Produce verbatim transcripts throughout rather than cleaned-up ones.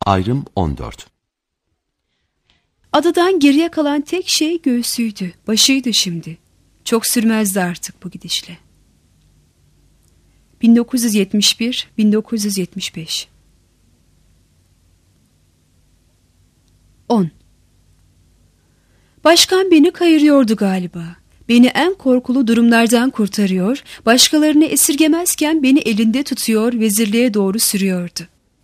Ayrım on dört. Adadan geriye kalan tek şey göğsüydü, başıydı şimdi. Çok sürmezdi artık bu gidişle. bin dokuz yüz yetmiş bir - bin dokuz yüz yetmiş beş. on. Başkan beni kayırıyordu galiba. Beni en korkulu durumlardan kurtarıyor, başkalarını esirgemezken beni elinde tutuyor, vezirliğe doğru sürüyordu.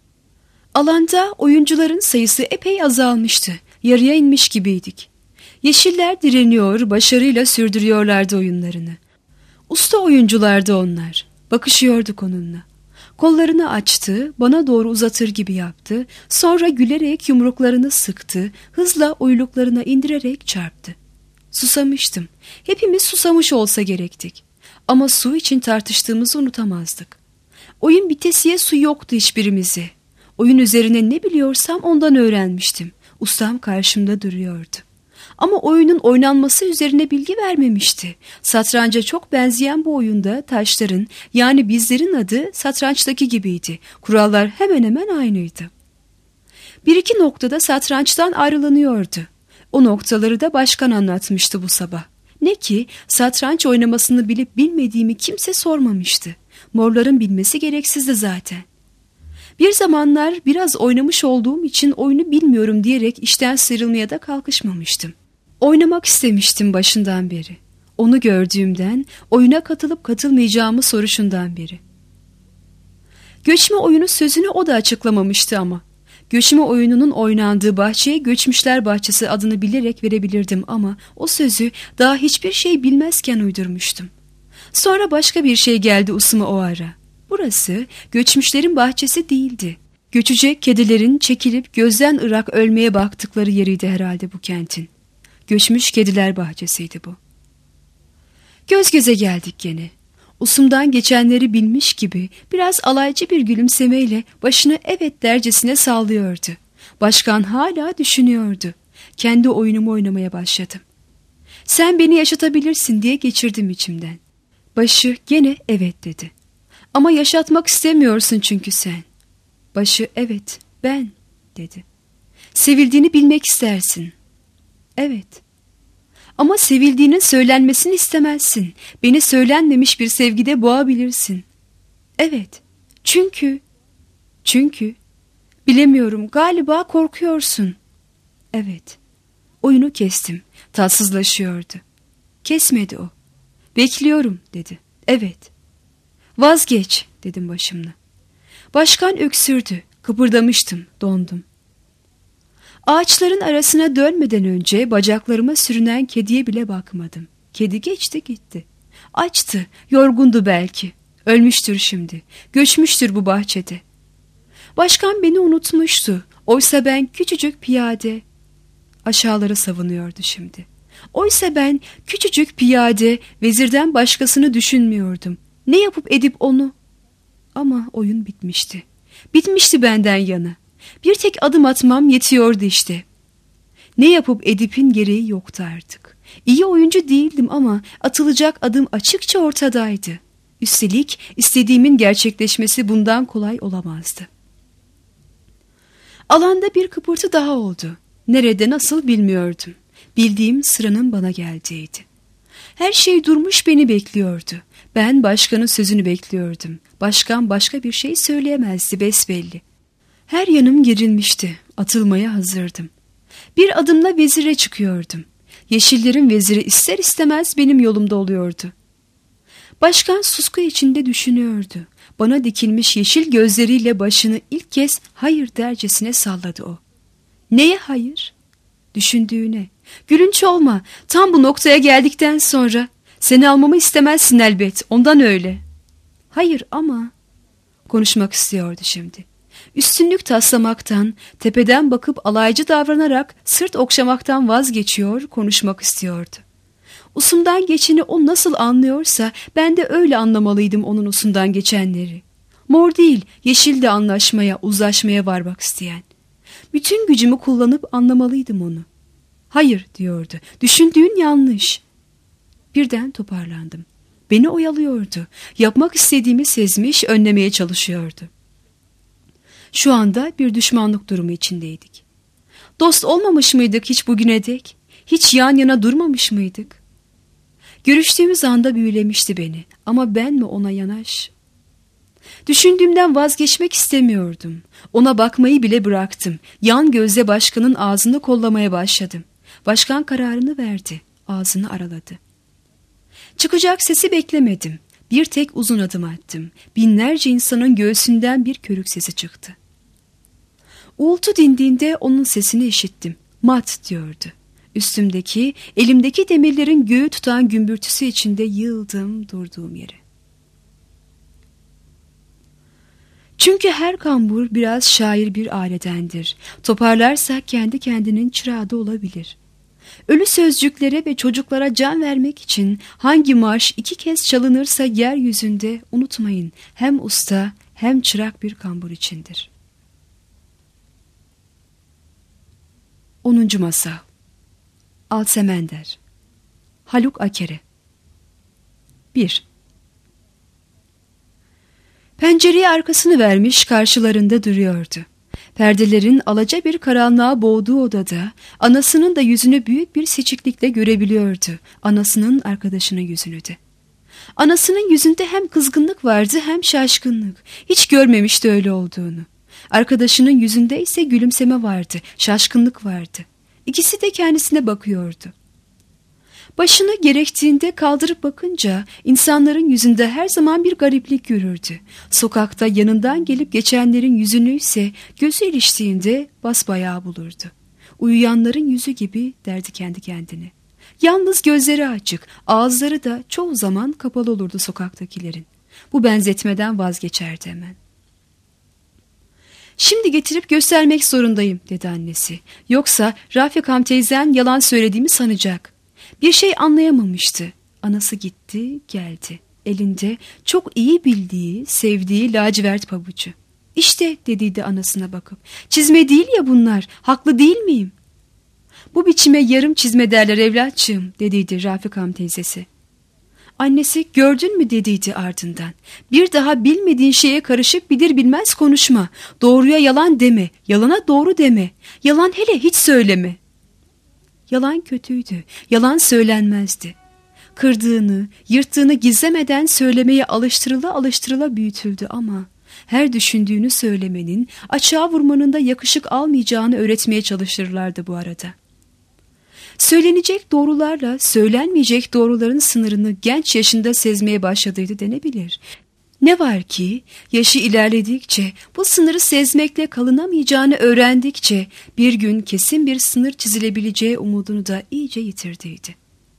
Alanda oyuncuların sayısı epey azalmıştı. Yarıya inmiş gibiydik. Yeşiller direniyor, başarıyla sürdürüyorlardı oyunlarını. Usta oyunculardı onlar. Bakışıyorduk onunla. Kollarını açtı, bana doğru uzatır gibi yaptı. Sonra gülerek yumruklarını sıktı, hızla uyluklarına indirerek çarptı. Susamıştım. Hepimiz susamış olsa gerektik. Ama su için tartıştığımızı unutamazdık. Oyun bitesiye su yoktu hiçbirimize. Oyun üzerine ne biliyorsam ondan öğrenmiştim. Ustam karşımda duruyordu. Ama oyunun oynanması üzerine bilgi vermemişti. Satranca çok benzeyen bu oyunda taşların, yani bizlerin adı satrançtaki gibiydi. Kurallar hemen hemen aynıydı. Bir iki noktada satrançtan ayrılanıyordu. O noktaları da başkan anlatmıştı bu sabah. Ne ki satranç oynamasını bilip bilmediğimi kimse sormamıştı. Morların bilmesi gereksizdi zaten. Bir zamanlar biraz oynamış olduğum için oyunu bilmiyorum diyerek işten sıyrılmaya da kalkışmamıştım. Oynamak istemiştim başından beri. Onu gördüğümden, oyuna katılıp katılmayacağımı soruşundan beri. Göçme oyunu sözünü o da açıklamamıştı ama. Göçme oyununun oynandığı bahçeye Göçmüşler Bahçesi adını bilerek verebilirdim ama o sözü daha hiçbir şey bilmezken uydurmuştum. Sonra başka bir şey geldi usuma o ara. Burası göçmüşlerin bahçesi değildi. Göçecek kedilerin çekilip gözden ırak ölmeye baktıkları yeriydi herhalde bu kentin. Göçmüş kediler bahçesiydi bu. Göz göze geldik gene. Usumdan geçenleri bilmiş gibi biraz alaycı bir gülümsemeyle başını evet dercesine sallıyordu. Başkan hala düşünüyordu. Kendi oyunumu oynamaya başladım. Sen beni yaşatabilirsin diye geçirdim içimden. Başı gene evet dedi. Ama yaşatmak istemiyorsun çünkü sen. Başı evet ben dedi. Sevildiğini bilmek istersin. Evet. Ama sevildiğinin söylenmesini istemezsin. Beni söylenmemiş bir sevgide boğabilirsin. Evet. Çünkü. Çünkü. Bilemiyorum, galiba korkuyorsun. Evet. Oyunu kestim. Tatsızlaşıyordu. Kesmedi o. Bekliyorum dedi. Evet. Vazgeç dedim başımla. Başkan öksürdü. Kıpırdamıştım, dondum. Ağaçların arasına dönmeden önce bacaklarıma sürünen kediye bile bakmadım. Kedi geçti gitti. Açtı, yorgundu belki. Ölmüştür şimdi. Göçmüştür bu bahçede. Başkan beni unutmuştu. Oysa ben küçücük piyade. Aşağılara savunuyordu şimdi. Oysa ben küçücük piyade, vezirden başkasını düşünmüyordum. Ne yapıp edip onu? Ama oyun bitmişti. Bitmişti benden yana. Bir tek adım atmam yetiyordu işte. Ne yapıp edipin gereği yoktu artık. İyi oyuncu değildim ama atılacak adım açıkça ortadaydı. Üstelik istediğimin gerçekleşmesi bundan kolay olamazdı. Alanda bir kıpırtı daha oldu. Nerede nasıl bilmiyordum. Bildiğim sıranın bana geldiğiydi. Her şey durmuş beni bekliyordu. Ben başkanın sözünü bekliyordum. Başkan başka bir şey söyleyemezdi besbelli. Her yanım gerilmişti. Atılmaya hazırdım. Bir adımla vezire çıkıyordum. Yeşillerin veziri ister istemez benim yolumda oluyordu. Başkan susku içinde düşünüyordu. Bana dikilmiş yeşil gözleriyle başını ilk kez hayır dercesine salladı o. Neye hayır? Düşündüğüne. Gülünç olma. Tam bu noktaya geldikten sonra seni almamı istemezsin elbet. Ondan öyle. Hayır ama konuşmak istiyordu şimdi. Üstünlük taslamaktan, tepeden bakıp alaycı davranarak sırt okşamaktan vazgeçiyor, konuşmak istiyordu. Usumdan geçeni o nasıl anlıyorsa ben de öyle anlamalıydım onun usundan geçenleri. Mor değil, yeşil de anlaşmaya, uzlaşmaya varmak isteyen. Bütün gücümü kullanıp anlamalıydım onu. Hayır diyordu, düşündüğün yanlış. Birden toparlandım. Beni oyalıyordu, yapmak istediğimi sezmiş, önlemeye çalışıyordu. Şu anda bir düşmanlık durumu içindeydik. Dost olmamış mıydık hiç bugüne dek? Hiç yan yana durmamış mıydık? Görüştüğümüz anda büyülemişti beni ama ben mi ona yanaş? Düşündüğümden vazgeçmek istemiyordum. Ona bakmayı bile bıraktım. Yan gözle başkanın ağzını kollamaya başladım. Başkan kararını verdi. Ağzını araladı. Çıkacak sesi beklemedim. Bir tek uzun adım attım. Binlerce insanın göğsünden bir körük sesi çıktı. Uğultu dindiğinde onun sesini işittim. Mat diyordu. Üstümdeki, elimdeki demirlerin göğü tutan gümbürtüsü içinde yığıldım durduğum yere. Çünkü her kambur biraz şair bir aledendir. Toparlarsak kendi kendinin çırağı da olabilir. Ölü sözcüklere ve çocuklara can vermek için hangi marş iki kez çalınırsa yeryüzünde unutmayın hem usta hem çırak bir kambur içindir. onuncu Masal Alsemender Haluk Akere bir Pencereye arkasını vermiş karşılarında duruyordu. Perdelerin alaca bir karanlığa boğduğu odada anasının da yüzünü büyük bir seçiklikle görebiliyordu. Anasının arkadaşının yüzünü de. Anasının yüzünde hem kızgınlık vardı hem şaşkınlık. Hiç görmemişti öyle olduğunu. Arkadaşının yüzünde ise gülümseme vardı, şaşkınlık vardı. İkisi de kendisine bakıyordu. Başını gerektiğinde kaldırıp bakınca insanların yüzünde her zaman bir gariplik görürdü. Sokakta yanından gelip geçenlerin yüzünü ise gözü iliştiğinde basbayağı bulurdu. Uyuyanların yüzü gibi derdi kendi kendine. Yalnız gözleri açık, ağızları da çoğu zaman kapalı olurdu sokaktakilerin. Bu benzetmeden vazgeçerdi hemen. Şimdi getirip göstermek zorundayım dedi annesi. Yoksa Rafikam teyzen yalan söylediğimi sanacak. Bir şey anlayamamıştı. Anası gitti, geldi. Elinde çok iyi bildiği, sevdiği lacivert pabucu. İşte dediydi anasına bakıp. Çizme değil ya bunlar, haklı değil miyim? Bu biçime yarım çizme derler evlatçığım dediydi Rafikam teyzesi. Annesi gördün mü dediydi ardından. Bir daha bilmediğin şeye karışıp bilir bilmez konuşma. Doğruya yalan deme, yalana doğru deme. Yalan hele hiç söyleme. Yalan kötüydü, yalan söylenmezdi. Kırdığını, yırttığını gizlemeden söylemeye alıştırıla alıştırıla büyütüldü ama her düşündüğünü söylemenin, açığa vurmanın da yakışık almayacağını öğretmeye çalışırlardı bu arada. Söylenecek doğrularla söylenmeyecek doğruların sınırını genç yaşında sezmeye başladıydı denebilir. Ne var ki yaşı ilerledikçe bu sınırı sezmekle kalınamayacağını öğrendikçe bir gün kesin bir sınır çizilebileceği umudunu da iyice yitirdiydi.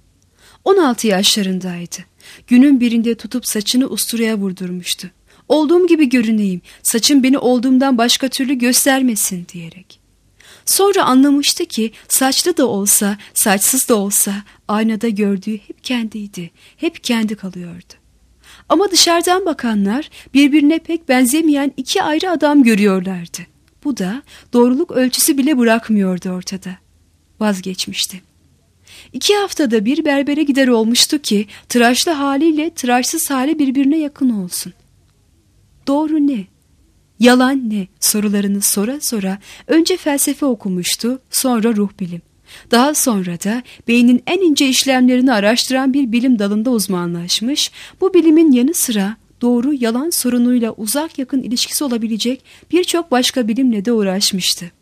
on altı yaşlarındaydı. Günün birinde tutup saçını usturaya vurdurmuştu. Olduğum gibi görüneyim, saçım beni olduğumdan başka türlü göstermesin diyerek. Sonra anlamıştı ki saçlı da olsa, saçsız da olsa aynada gördüğü hep kendiydi, hep kendi kalıyordu. Ama dışarıdan bakanlar birbirine pek benzemeyen iki ayrı adam görüyorlardı. Bu da doğruluk ölçüsü bile bırakmıyordu ortada. Vazgeçmişti. İki haftada bir berbere gider olmuştu ki tıraşlı haliyle tıraşsız hali birbirine yakın olsun. Doğru ne? Yalan ne? Sorularını sora sora önce felsefe okumuştu, sonra ruh bilim. Daha sonra da beynin en ince işlemlerini araştıran bir bilim dalında uzmanlaşmış, bu bilimin yanı sıra doğru yalan sorunuyla uzak yakın ilişkisi olabilecek birçok başka bilimle de uğraşmıştı.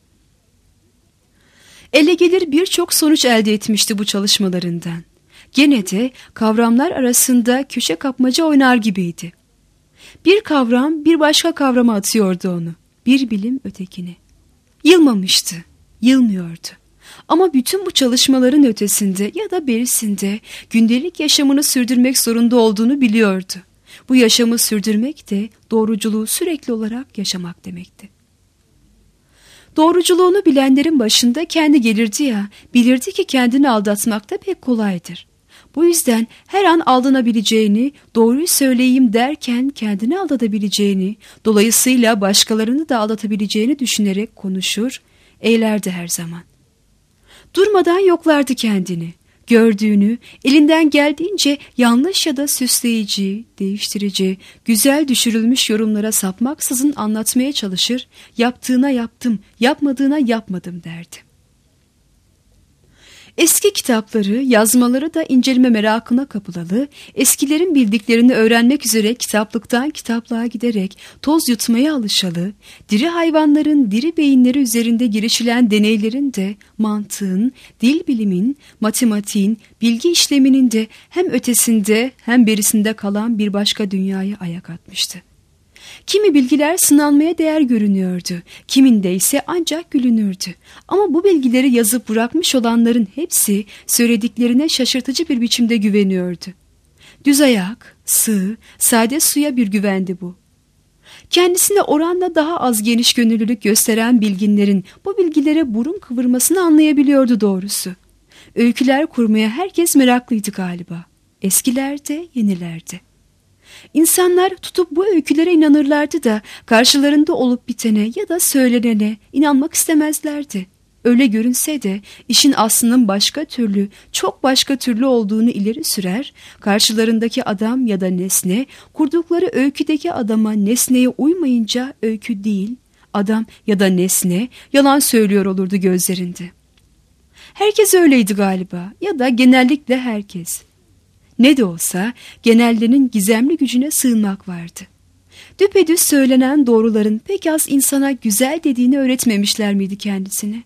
Ele gelir birçok sonuç elde etmişti bu çalışmalarından. Gene de kavramlar arasında köşe kapmaca oynar gibiydi. Bir kavram bir başka kavrama atıyordu onu, bir bilim ötekini. Yılmamıştı, yılmıyordu. Ama bütün bu çalışmaların ötesinde ya da berisinde gündelik yaşamını sürdürmek zorunda olduğunu biliyordu. Bu yaşamı sürdürmek de doğruculuğu sürekli olarak yaşamak demekti. Doğruculuğunu bilenlerin başında kendi gelirdi ya, bilirdi ki kendini aldatmak da pek kolaydır. Bu yüzden her an aldanabileceğini, doğruyu söyleyeyim derken kendini aldatabileceğini, dolayısıyla başkalarını da aldatabileceğini düşünerek konuşur, eylerdi her zaman. Durmadan yoklardı kendini. Gördüğünü elinden geldiğince yanlış ya da süsleyici, değiştirici, güzel düşürülmüş yorumlara sapmaksızın anlatmaya çalışır, yaptığına yaptım, yapmadığına yapmadım derdi. Eski kitapları, yazmaları da inceleme merakına kapılalı, eskilerin bildiklerini öğrenmek üzere kitaplıktan kitaplığa giderek toz yutmaya alışalı, diri hayvanların diri beyinleri üzerinde girişilen deneylerin de mantığın, dil bilimin, matematiğin, bilgi işleminin de hem ötesinde hem berisinde kalan bir başka dünyaya ayak atmıştı. Kimi bilgiler sınanmaya değer görünüyordu, kiminde ise ancak gülünürdü. Ama bu bilgileri yazıp bırakmış olanların hepsi söylediklerine şaşırtıcı bir biçimde güveniyordu. Düz ayak, sığ, sade suya bir güvendi bu. Kendisine oranla daha az geniş gönüllülük gösteren bilginlerin bu bilgilere burun kıvırmasını anlayabiliyordu doğrusu. Öyküler kurmaya herkes meraklıydı galiba. Eskiler de, yeniler de. İnsanlar tutup bu öykülere inanırlardı da karşılarında olup bitene ya da söylenene inanmak istemezlerdi. Öyle görünse de işin aslının başka türlü, çok başka türlü olduğunu ileri sürer, karşılarındaki adam ya da nesne kurdukları öyküdeki adama, nesneye uymayınca öykü değil, adam ya da nesne yalan söylüyor olurdu gözlerinde. Herkes öyleydi galiba ya da genellikle herkes. Ne de olsa genellerin gizemli gücüne sığınmak vardı. Düpedüz söylenen doğruların pek az insana güzel dediğini öğretmemişler miydi kendisine?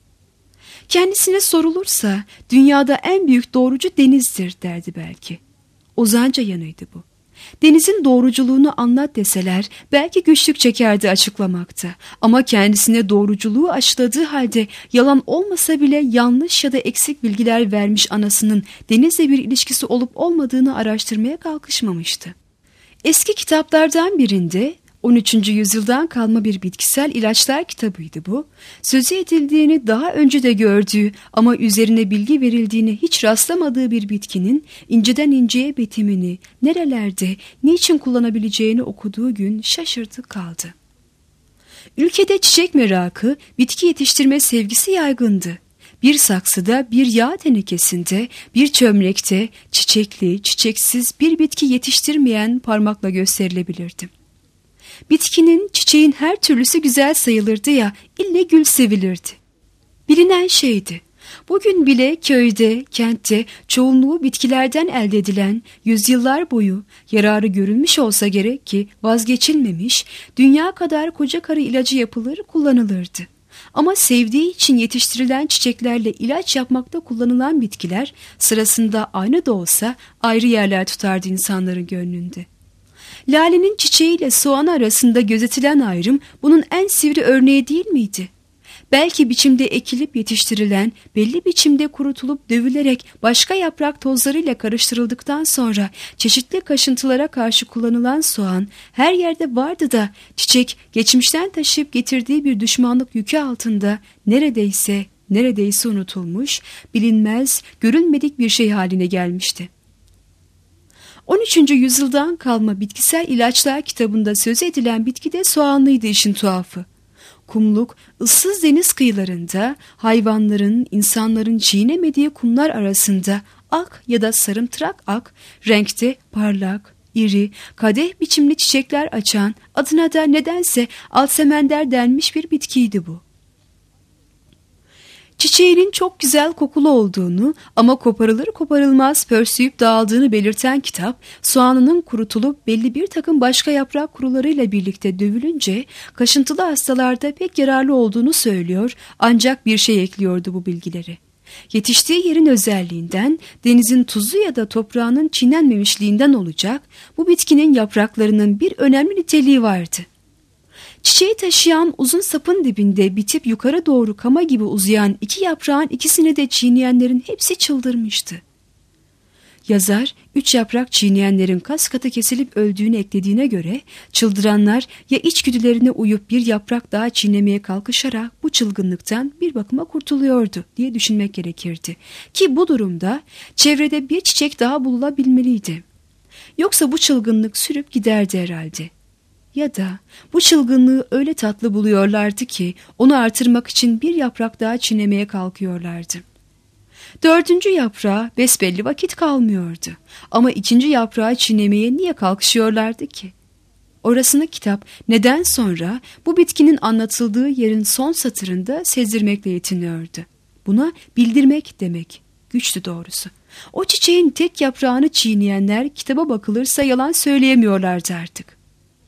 Kendisine sorulursa dünyada en büyük doğrucu denizdir derdi belki. Ozanca yanıydı bu. Denizin doğruculuğunu anlat deseler belki güçlük çekerdi açıklamakta. Ama kendisine doğruculuğu aşıladığı halde yalan olmasa bile yanlış ya da eksik bilgiler vermiş anasının denizle bir ilişkisi olup olmadığını araştırmaya kalkışmamıştı. Eski kitaplardan birinde on üçüncü yüzyıldan kalma bir bitkisel ilaçlar kitabıydı bu. Sözü edildiğini daha önce de gördüğü ama üzerine bilgi verildiğini hiç rastlamadığı bir bitkinin inceden inceye betimini, nerelerde, niçin kullanabileceğini okuduğu gün şaşırdı kaldı. Ülkede çiçek merakı, bitki yetiştirme sevgisi yaygındı. Bir saksıda, bir yağ tenekesinde, bir çömlekte çiçekli, çiçeksiz bir bitki yetiştirmeyen parmakla gösterilebilirdi. Bitkinin, çiçeğin her türlüsü güzel sayılırdı ya, ille gül sevilirdi. Bilinen şeydi. Bugün bile köyde, kentte çoğunluğu bitkilerden elde edilen, yüzyıllar boyu yararı görülmüş olsa gerek ki vazgeçilmemiş, dünya kadar koca karı ilacı yapılır, kullanılırdı. Ama sevdiği için yetiştirilen çiçeklerle ilaç yapmakta kullanılan bitkiler sırasında aynı da olsa ayrı yerler tutardı insanların gönlünde. Lalenin çiçeğiyle soğan arasında gözetilen ayrım bunun en sivri örneği değil miydi? Belki biçimde ekilip yetiştirilen, belli biçimde kurutulup dövülerek başka yaprak tozlarıyla karıştırıldıktan sonra çeşitli kaşıntılara karşı kullanılan soğan her yerde vardı da çiçek geçmişten taşıyıp getirdiği bir düşmanlık yükü altında neredeyse neredeyse unutulmuş, bilinmez, görülmedik bir şey haline gelmişti. on üçüncü yüzyıldan kalma bitkisel ilaçlar kitabında söz edilen bitki de soğanlıydı işin tuhafı. Kumluk, ıssız deniz kıyılarında hayvanların, insanların çiğnemediği kumlar arasında ak ya da sarımtırak ak, renkte parlak, iri, kadeh biçimli çiçekler açan, adına da nedense alsemender denmiş bir bitkiydi bu. Çiçeğinin çok güzel kokulu olduğunu ama koparılır koparılmaz pörsüyüp dağıldığını belirten kitap, soğanının kurutulup belli bir takım başka yaprak kurularıyla birlikte dövülünce kaşıntılı hastalarda pek yararlı olduğunu söylüyor, ancak bir şey ekliyordu bu bilgileri. Yetiştiği yerin özelliğinden, denizin tuzu ya da toprağının çiğnenmemişliğinden olacak, bu bitkinin yapraklarının bir önemli niteliği vardı. Çiçeği taşıyan uzun sapın dibinde bitip yukarı doğru kama gibi uzayan iki yaprağın ikisini de çiğneyenlerin hepsi çıldırmıştı. Yazar, üç yaprak çiğneyenlerin kas katı kesilip öldüğünü eklediğine göre, çıldıranlar ya içgüdülerine uyup bir yaprak daha çiğnemeye kalkışarak bu çılgınlıktan bir bakıma kurtuluyordu diye düşünmek gerekirdi. Ki bu durumda çevrede bir çiçek daha bululabilmeliydi. Yoksa bu çılgınlık sürüp giderdi herhalde. Ya da bu çılgınlığı öyle tatlı buluyorlardı ki onu artırmak için bir yaprak daha çiğnemeye kalkıyorlardı. Dördüncü yaprağa besbelli vakit kalmıyordu. Ama ikinci yaprağı çiğnemeye niye kalkışıyorlardı ki? Orasını kitap neden sonra bu bitkinin anlatıldığı yerin son satırında sezdirmekle yetiniyordu. Buna bildirmek demek. Güçtü doğrusu. O çiçeğin tek yaprağını çiğneyenler kitaba bakılırsa yalan söyleyemiyorlardı artık.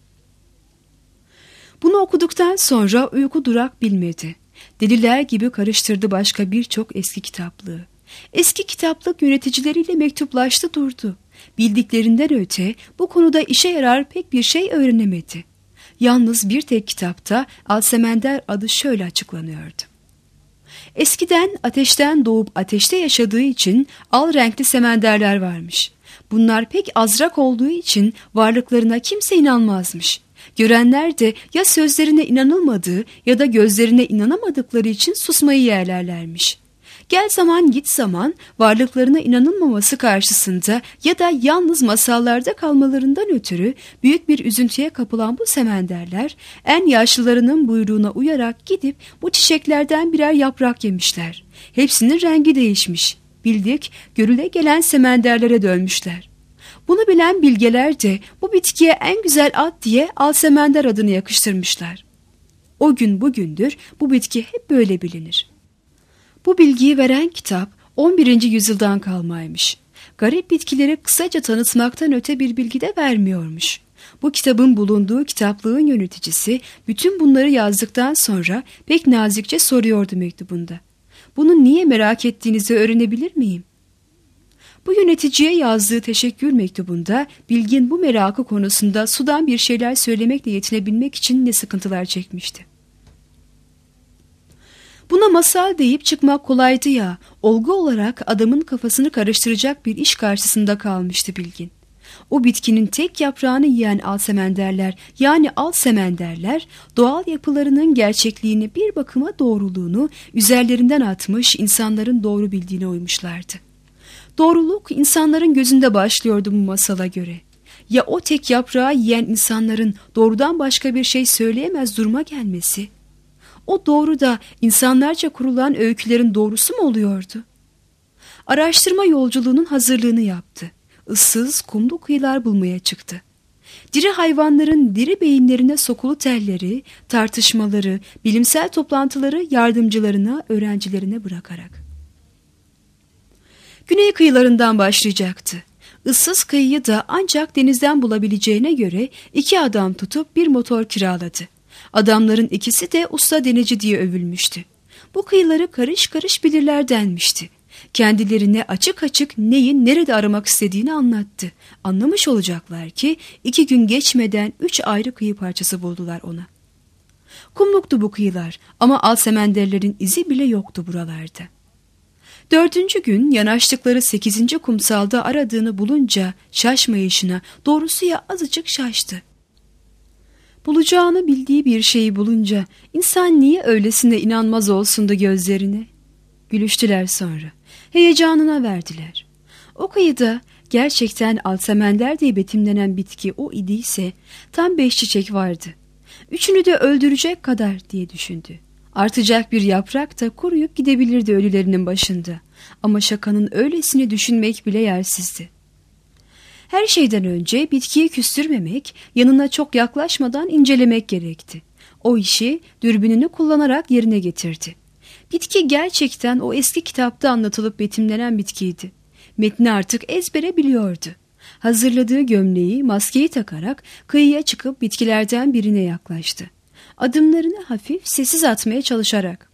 Bunu okuduktan sonra uyku durak bilmedi. Deliler gibi karıştırdı başka birçok eski kitaplığı. Eski kitaplık yöneticileriyle mektuplaştı durdu. Bildiklerinden öte bu konuda işe yarar pek bir şey öğrenemedi. Yalnız bir tek kitapta Alsemender adı şöyle açıklanıyordu. Eskiden ateşten doğup ateşte yaşadığı için al renkli semenderler varmış. Bunlar pek azrak olduğu için varlıklarına kimse inanmazmış. Görenler de ya sözlerine inanılmadığı ya da gözlerine inanamadıkları için susmayı yeğlerlermiş. Gel zaman git zaman varlıklarına inanılmaması karşısında ya da yalnız masallarda kalmalarından ötürü büyük bir üzüntüye kapılan bu semenderler en yaşlılarının buyruğuna uyarak gidip bu çiçeklerden birer yaprak yemişler. Hepsinin rengi değişmiş. Bildik görüle gelen semenderlere dönmüşler. Bunu bilen bilgeler de bu bitkiye en güzel ad diye Alsemender adını yakıştırmışlar. O gün bugündür bu bitki hep böyle bilinir. Bu bilgiyi veren kitap on birinci yüzyıldan kalmaymış. Garip bitkileri kısaca tanıtmaktan öte bir bilgi de vermiyormuş. Bu kitabın bulunduğu kitaplığın yöneticisi bütün bunları yazdıktan sonra pek nazikçe soruyordu mektubunda. Bunu niye merak ettiğinizi öğrenebilir miyim? Bu yöneticiye yazdığı teşekkür mektubunda bilgin bu merakı konusunda sudan bir şeyler söylemekle yetinebilmek için ne sıkıntılar çekmişti. Buna masal deyip çıkmak kolaydı ya, olgu olarak adamın kafasını karıştıracak bir iş karşısında kalmıştı bilgin. O bitkinin tek yaprağını yiyen alsemenderler yani alsemenderler doğal yapılarının gerçekliğini bir bakıma doğruluğunu üzerlerinden atmış insanların doğru bildiğine uymuşlardı. Doğruluk insanların gözünde başlıyordu bu masala göre. Ya o tek yaprağı yiyen insanların doğrudan başka bir şey söyleyemez duruma gelmesi? O doğru da insanlarca kurulan öykülerin doğrusu mu oluyordu? Araştırma yolculuğunun hazırlığını yaptı. Issız, kumlu kıyılar bulmaya çıktı. Diri hayvanların diri beyinlerine sokulu telleri, tartışmaları, bilimsel toplantıları yardımcılarına, öğrencilerine bırakarak. Güney kıyılarından başlayacaktı. Issız kıyıyı da ancak denizden bulabileceğine göre iki adam tutup bir motor kiraladı. Adamların ikisi de usta denizci diye övülmüştü. Bu kıyıları karış karış bilirler denmişti. Kendilerine açık açık neyin nerede aramak istediğini anlattı. Anlamış olacaklar ki iki gün geçmeden üç ayrı kıyı parçası buldular ona. Kumluktu bu kıyılar ama alsemenderlerin izi bile yoktu buralarda. Dördüncü gün yanaştıkları sekizinci kumsalda aradığını bulunca şaşmayışına doğrusu ya azıcık şaştı. Bulacağını bildiği bir şeyi bulunca insan niye öylesine inanmaz olsun da gözlerine? Gülüştüler sonra. Heyecanına verdiler. O kıyıda gerçekten alsemender diye betimlenen bitki o idiyse tam beş çiçek vardı. Üçünü de öldürecek kadar diye düşündü. Artacak bir yaprak da kuruyup gidebilirdi ölülerinin başında. Ama şakanın öylesini düşünmek bile yersizdi. Her şeyden önce bitkiyi küstürmemek, yanına çok yaklaşmadan incelemek gerekti. O işi dürbününü kullanarak yerine getirdi. Bitki gerçekten o eski kitapta anlatılıp betimlenen bitkiydi. Metni artık ezbere biliyordu. Hazırladığı gömleği, maskeyi takarak kıyıya çıkıp bitkilerden birine yaklaştı. Adımlarını hafif, sessiz atmaya çalışarak.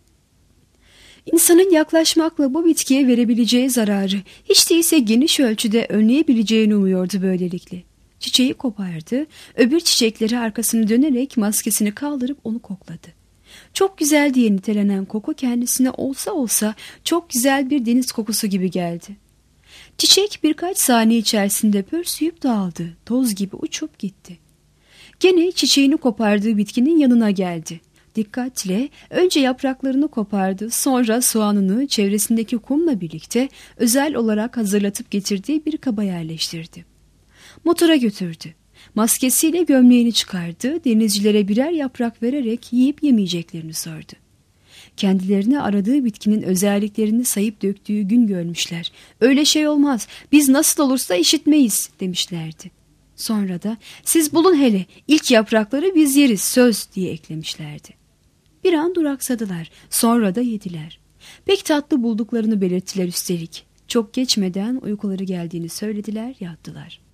İnsanın yaklaşmakla bu bitkiye verebileceği zararı hiç değilse geniş ölçüde önleyebileceğini umuyordu böylelikle. Çiçeği kopardı, öbür çiçekleri arkasını dönerek maskesini kaldırıp onu kokladı. Çok güzel diye nitelenen koku kendisine olsa olsa çok güzel bir deniz kokusu gibi geldi. Çiçek birkaç saniye içerisinde pörsüyüp dağıldı, toz gibi uçup gitti. Gene çiçeğini kopardığı bitkinin yanına geldi. Dikkatle önce yapraklarını kopardı, sonra soğanını çevresindeki kumla birlikte özel olarak hazırlatıp getirdiği bir kaba yerleştirdi. Motora götürdü. Maskesiyle gömleğini çıkardı, denizcilere birer yaprak vererek yiyip yemeyeceklerini sordu. Kendilerine aradığı bitkinin özelliklerini sayıp döktüğü gün görmüşler. Öyle şey olmaz, biz nasıl olursa işitmeyiz demişlerdi. Sonra da siz bulun hele, ilk yaprakları biz yeriz söz diye eklemişlerdi. Bir an duraksadılar, sonra da yediler. Pek tatlı bulduklarını belirttiler üstelik. Çok geçmeden uykuları geldiğini söylediler, yattılar.